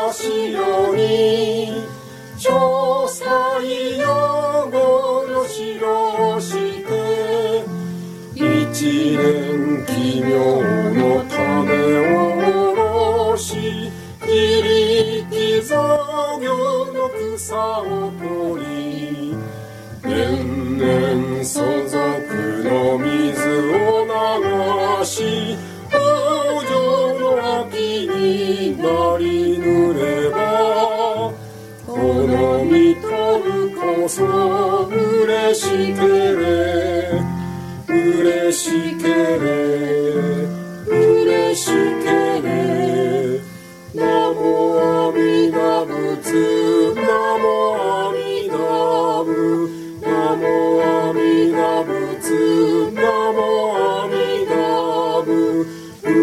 城に調査用語の城をして一年奇妙の種を下ろし自力造業の草を取り年々相続の水を流し豊穣の秋になりぬればこの見とるこそ嬉しけれ嬉しけれ嬉しけれナモアミダ仏ナモアミダ仏ナモアミダ仏ナモアミダ仏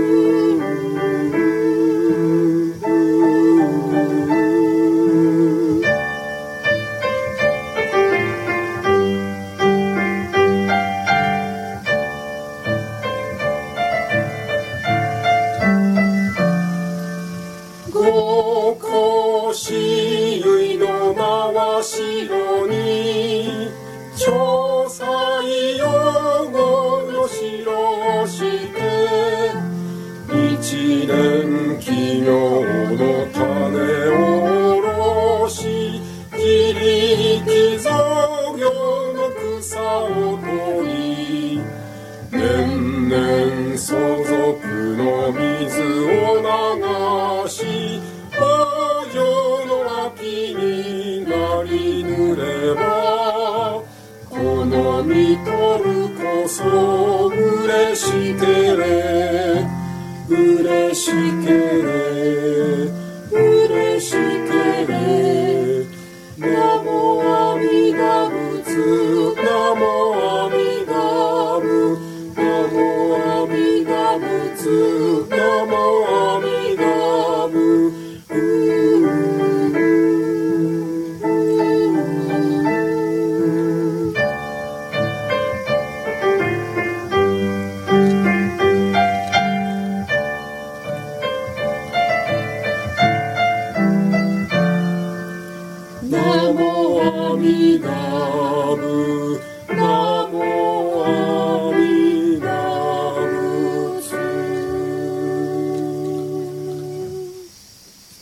五甲子結の真城に調査用語の城をして一年奇妙の種を下ろし自力造業の草を取り年々相続の水を流し豊穣の秋になりぬればこの見とるこそ嬉しけれ嬉しけれ